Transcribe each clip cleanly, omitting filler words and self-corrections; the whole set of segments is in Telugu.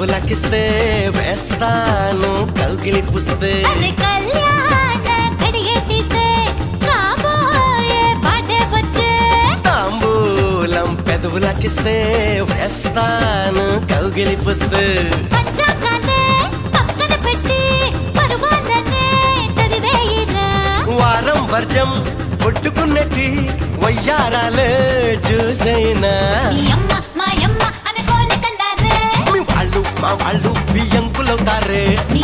పెదవులకిస్తే వేస్తాను కౌగిలి పుస్తే తాంబూలం పెదవులకిస్తే వేస్తాను కౌగిలి పుస్తే వారం వర్జం కొట్టుకున్నట్టి వయ్యారాలే చూసైనా మీ వాళ్ళు మా వాళ్ళు బియ్యంకులవుతారే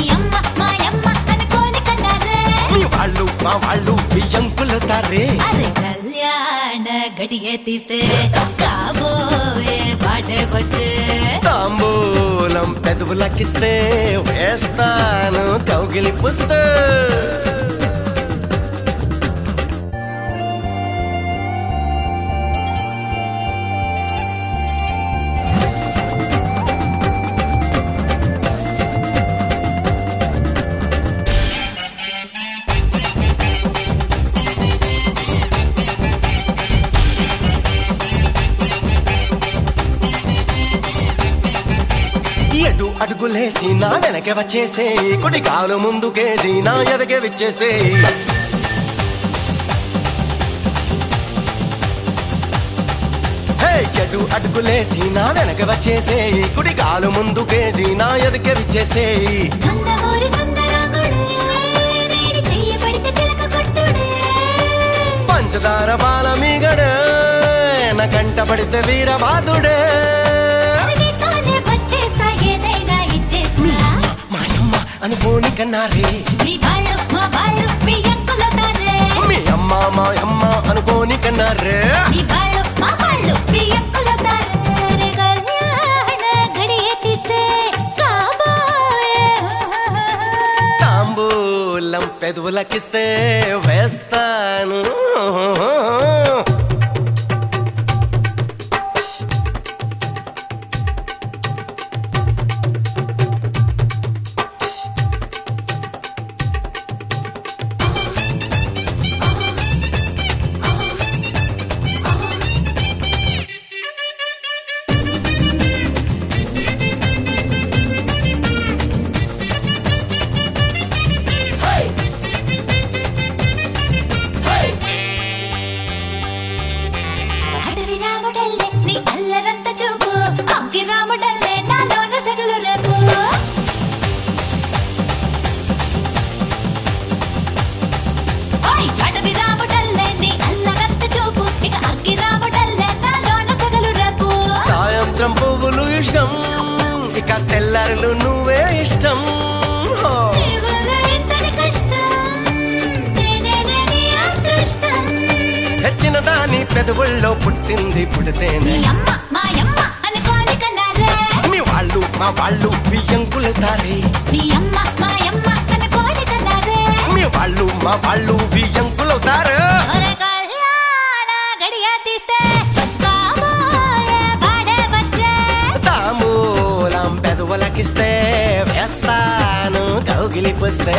మీ వాళ్ళు మా వాళ్ళు బియ్యంకులవుతారే కళ్యాణ గడియ తీస్తే కాబోయే పాటే వచ్చే తాంబూలం పెదవులకిస్తే వేస్తాను కౌగిలి పుస్తే ఎటు అడుగులేసి నా వెనక వచ్చేసే కుడి కాలు ముందుకేసి నా ఎదగే విచ్చేసే ఎటు అడుగులేసి నా వెనక వచ్చేసే కుడి కాలు ముందుకేసి నా ఎదగే విచ్చేసే పంచదార బాల మీగడే నా కంట పడితే వీరబాదుడే అనుకోని కన్నారే మీ అమ్మ మా అమ్మ అనుకోని కన్నారే తాంబూలం పెదవులకిస్తే వేస్తాను సాయంత్రం పువ్వులు ఇష్టం ఇక తెల్లారులు నువ్వే ఇష్టం తెచ్చిన దాని పెదవుల్లో పుట్టింది పుడితేనే మీ వాళ్ళు మా వాళ్ళు బియ్యంకులవుతారే మీ వాళ్ళు మా వాళ్ళు బియ్యంకులవుతారు తాంబూలం పెదవులకిస్తే వేస్తాను కౌగిలి పుస్తే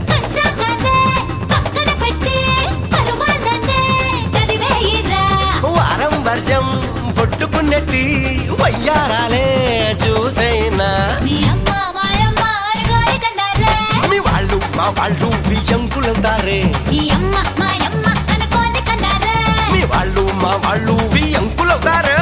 వారం వర్జం పొట్టుకున్నట్టి వయ్యారాలే చూసైనా మీ వాళ్ళు మా వాళ్ళు బియ్యంకులవుతారే మీ వాళ్ళు మా వాళ్ళు బియ్యంకులవుతారే